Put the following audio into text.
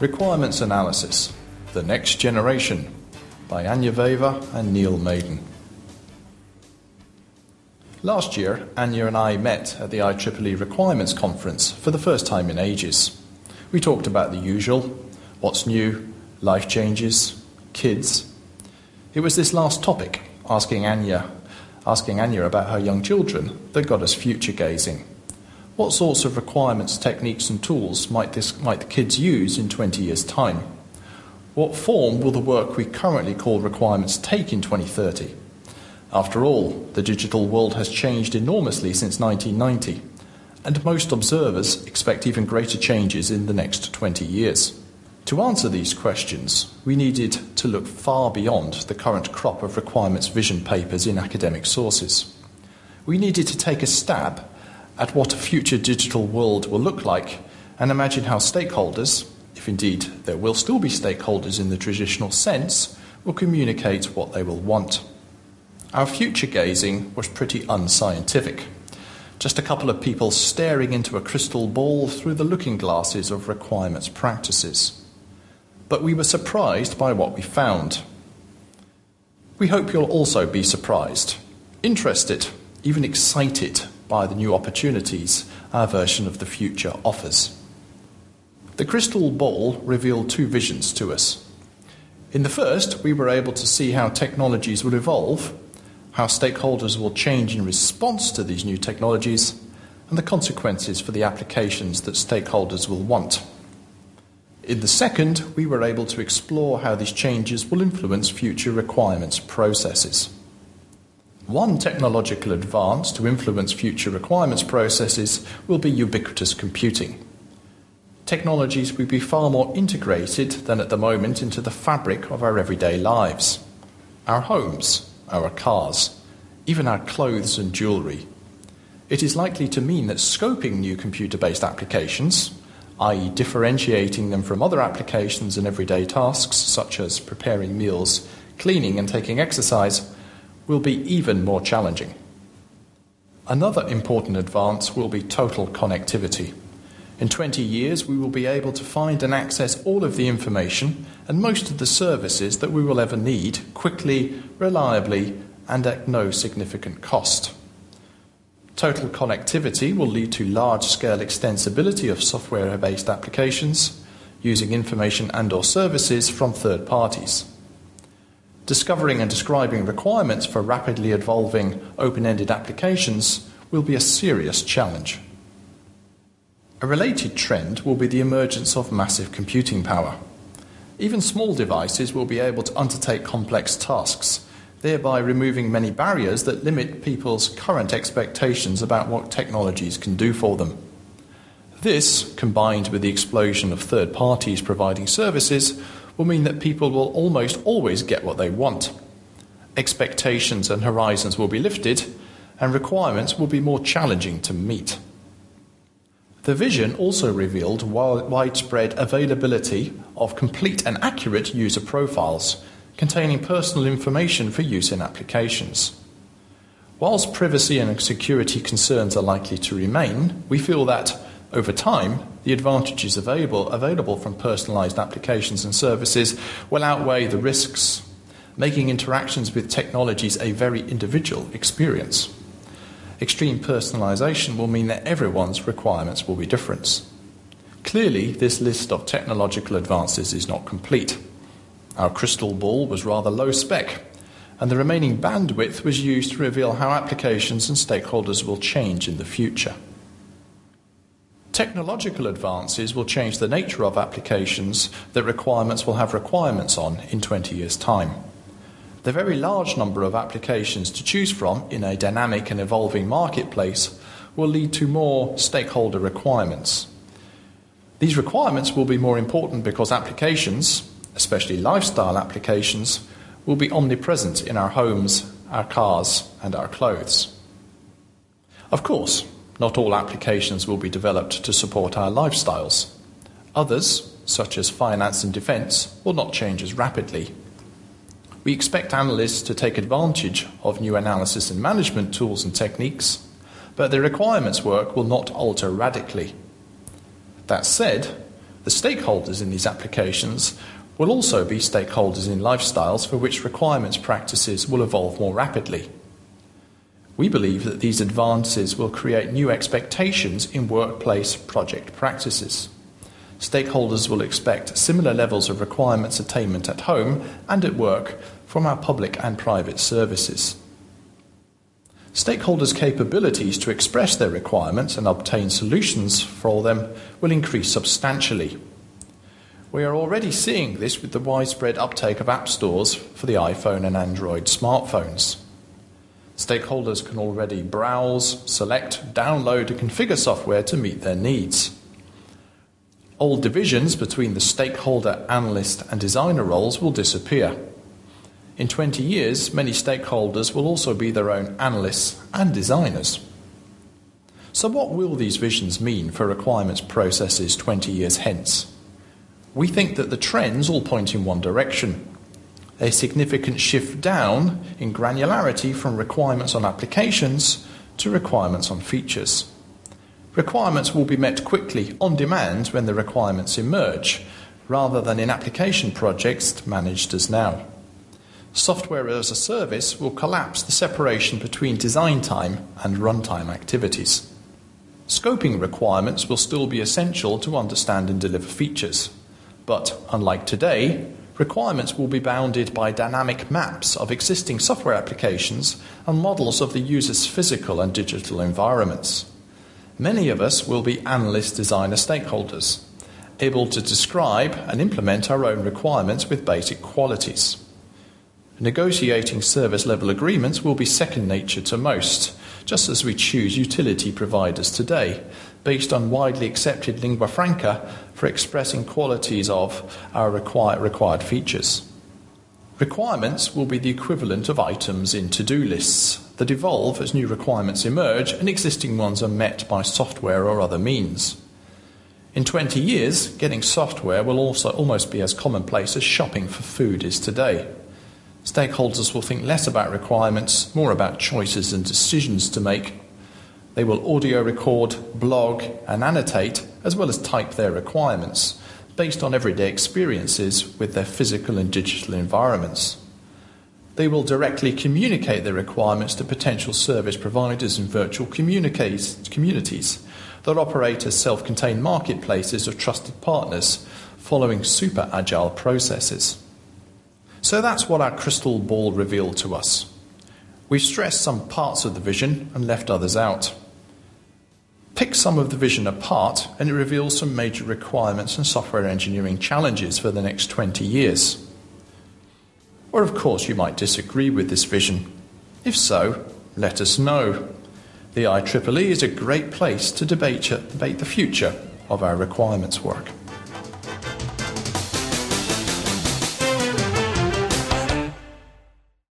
Requirements Analysis, The Next Generation by Anja Wever and Neil Maiden. Last year, Anja and I met at the IEEE Requirements Conference for the first time in ages. We talked about the usual, what's new, life changes, kids. It was this last topic, asking Anja about her young children, that got us future-gazing. What sorts of requirements, techniques and tools might the kids use in 20 years' time? What form will the work we currently call requirements take in 2030? After all, the digital world has changed enormously since 1990, and most observers expect even greater changes in the next 20 years. To answer these questions, we needed to look far beyond the current crop of requirements vision papers in academic sources. We needed to take a stab at what a future digital world will look like and imagine how stakeholders, if indeed there will still be stakeholders in the traditional sense, will communicate what they will want. Our future gazing was pretty unscientific. Just a couple of people staring into a crystal ball through the looking glasses of requirements practices. But we were surprised by what we found. We hope you'll also be surprised, interested, even excited by the new opportunities our version of the future offers. The crystal ball revealed two visions to us. In the first, we were able to see how technologies will evolve, how stakeholders will change in response to these new technologies, and the consequences for the applications that stakeholders will want. In the second, we were able to explore how these changes will influence future requirements processes. One technological advance to influence future requirements processes will be ubiquitous computing. Technologies will be far more integrated than at the moment into the fabric of our everyday lives. Our homes, our cars, even our clothes and jewellery. It is likely to mean that scoping new computer-based applications, i.e. differentiating them from other applications and everyday tasks such as preparing meals, cleaning and taking exercise, will be even more challenging. Another important advance will be total connectivity. In 20 years, we will be able to find and access all of the information and most of the services that we will ever need quickly, reliably, and at no significant cost. Total connectivity will lead to large-scale extensibility of software-based applications using information and/or services from third parties. Discovering and describing requirements for rapidly evolving open-ended applications will be a serious challenge. A related trend will be the emergence of massive computing power. Even small devices will be able to undertake complex tasks, thereby removing many barriers that limit people's current expectations about what technologies can do for them. This, combined with the explosion of third parties providing services, will mean that people will almost always get what they want. Expectations and horizons will be lifted, and requirements will be more challenging to meet. The vision also revealed widespread availability of complete and accurate user profiles containing personal information for use in applications. Whilst privacy and security concerns are likely to remain, we feel that, over time, the advantages available from personalized applications and services will outweigh the risks, making interactions with technologies a very individual experience. Extreme personalization will mean that everyone's requirements will be different. Clearly, this list of technological advances is not complete. Our crystal ball was rather low spec, and the remaining bandwidth was used to reveal how applications and stakeholders will change in the future. Technological advances will change the nature of applications that requirements will have requirements on in 20 years' time. The very large number of applications to choose from in a dynamic and evolving marketplace will lead to more stakeholder requirements. These requirements will be more important because applications, especially lifestyle applications, will be omnipresent in our homes, our cars, and our clothes. Of course, not all applications will be developed to support our lifestyles. Others, such as finance and defence, will not change as rapidly. We expect analysts to take advantage of new analysis and management tools and techniques, but the requirements work will not alter radically. That said, The stakeholders in these applications will also be stakeholders in lifestyles for which requirements practices will evolve more rapidly. We believe that these advances will create new expectations in workplace project practices. Stakeholders will expect similar levels of requirements attainment at home and at work from our public and private services. Stakeholders' capabilities to express their requirements and obtain solutions for them will increase substantially. We are already seeing this with the widespread uptake of app stores for the iPhone and Android smartphones. Stakeholders can already browse, select, download and configure software to meet their needs. Old divisions between the stakeholder, analyst and designer roles will disappear. In 20 years, many stakeholders will also be their own analysts and designers. So what will these visions mean for requirements processes 20 years hence? We think that the trends all point in one direction. A significant shift down in granularity from requirements on applications to requirements on features. Requirements will be met quickly, on demand, when the requirements emerge, rather than in application projects managed as now. Software as a service will collapse the separation between design time and runtime activities. Scoping requirements will still be essential to understand and deliver features. But, unlike today, requirements will be bounded by dynamic maps of existing software applications and models of the user's physical and digital environments. Many of us will be analyst designer stakeholders, able to describe and implement our own requirements with basic qualities. Negotiating service-level agreements will be second nature to most, just as we choose utility providers today, based on widely accepted lingua franca for expressing qualities of our required features. Requirements will be the equivalent of items in to-do lists that evolve as new requirements emerge and existing ones are met by software or other means. In 20 years, getting software will also almost be as commonplace as shopping for food is today. Stakeholders will think less about requirements, more about choices and decisions to make. They will audio record, blog and annotate, as well as type their requirements, based on everyday experiences with their physical and digital environments. They will directly communicate their requirements to potential service providers and virtual communities that operate as self-contained marketplaces of trusted partners, following super agile processes. So that's what our crystal ball revealed to us. We've stressed some parts of the vision and left others out. Pick some of the vision apart and it reveals some major requirements and software engineering challenges for the next 20 years. Or of course you might disagree with this vision. If so, let us know. The IEEE is a great place to debate the future of our requirements work.